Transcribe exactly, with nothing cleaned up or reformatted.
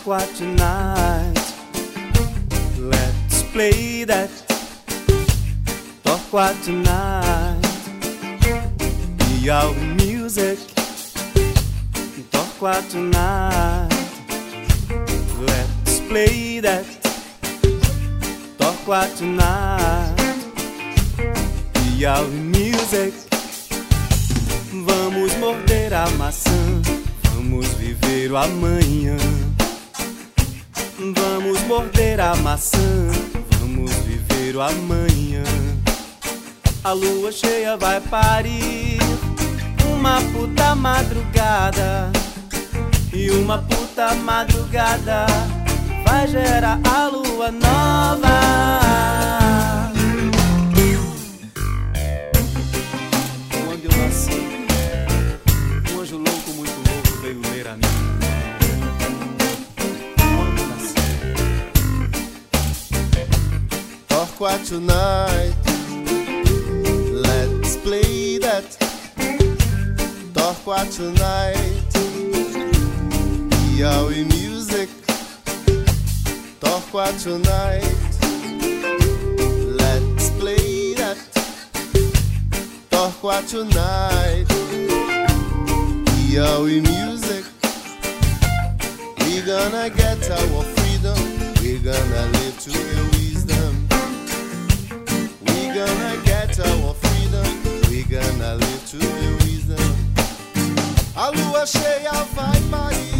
Torquay tonight. Let's play that Torquay tonight. Be our music, Torquay tonight. Let's play that Torquay tonight. Be our music. Vamos morder a maçã, vamos viver o amanhã. Vamos morder a maçã, vamos viver o amanhã. A lua cheia vai parir uma puta madrugada, e uma puta madrugada vai gerar a lua nova. Quando eu nasci, um anjo louco, muito louco, veio ler a mim. Quando eu nasci. Torquay tonight. Let's play that Torquay tonight. Be our music, Torquay tonight. Let's play that Torquay tonight. Be our music. We're gonna get our freedom. We're gonna live to your wisdom. We're gonna get our freedom. We're gonna live to your wisdom. A lua cheia vai parir